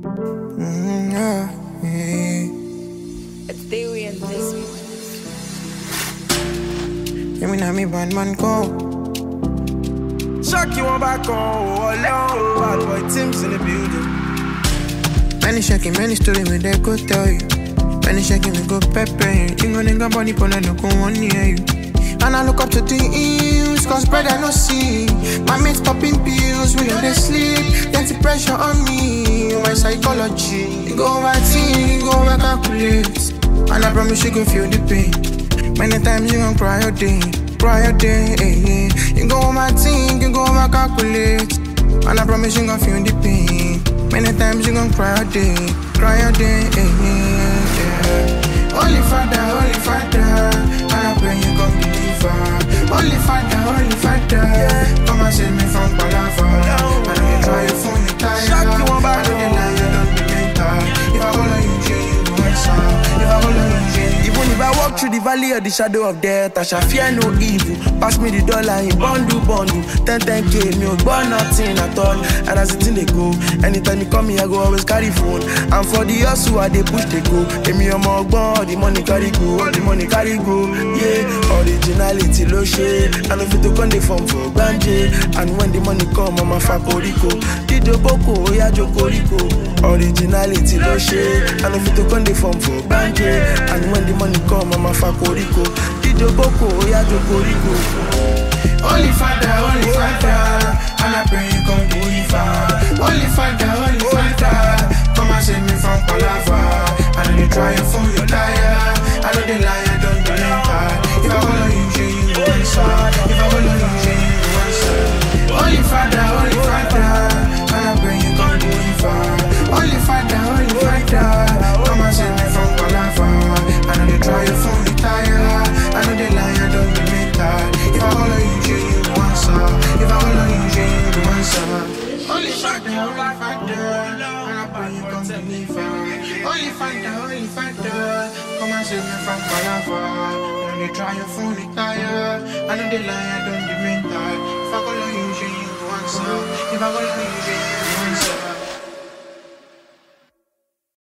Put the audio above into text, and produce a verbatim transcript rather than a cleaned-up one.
Mm, yeah, yeah. It's Dewey and this one. Yeah, me nah me bad man go. Shock you on back on, oh no. Bad boy Tim's in the building. Many shaking, many story me they go tell you. Many shaking me go pepper you. You go nigga body pon no go one near you. And I look up to the hills, cause bread I no see. My mates popping pills, we on they sleep. Plenty pressure on me, my psychology. You go overthink, you go over calculate. And I promise you go feel the pain. Many times you gon' cry your day, cry your day, eh, eh. You go overthink, you go over calculate. And I promise you gon' feel the pain. Many times you gon' cry your day, cry your day, eh, eh, yeah. Holy Father, Holy Father, and I pray you come deliver. Holy Father, Holy Father, come and save me from Palava. I know you try your phone, you tired. I know the lie, you don't be mental. If I follow you, you do answer. If I follow you, even if I walk through the valley of the shadow of death, I shall fear no evil. Pass me the dollar in bundle bundle. ten ten K, me got born nothing at all. And as the thing they go, anytime you come here, I go always carry phone. And for the hustle, I they push they go. Give me a more all the money carry go, all the money carry go. Yeah, originality low shade. And if you to come the form for ganje. And when the money come, I'm a fakoriko. Dido boko, ya jokoriko. Originality low shade. And if you to come the form for ganje. And when the money come, I'm a fakoriko. Dido boko, ya jokoriko. Holy Father, Holy Father, and I pray you come deliver. Holy Father, Holy Father, come and save me from Palava. I know you try your phone, you tired. I know the lie, I don't be mental. If I follow you, you go answer. If I follow you, you go answer. Holy Father, Holy Father, and I pray you come deliver. Holy Father, Holy Father, come and save me from Palava. I know you try your phone, you tired. I know the lie, I don't be mental. If I follow you, you go answer. If I follow you, you go answer. Holy Father, Holy Father, and I pray you come deliver. Holy Father, Holy Father, come and save me from Palava. I know they try your phone, you tired. I know they lie, I don't be mental. If I follow you, you go answer. If I follow you, you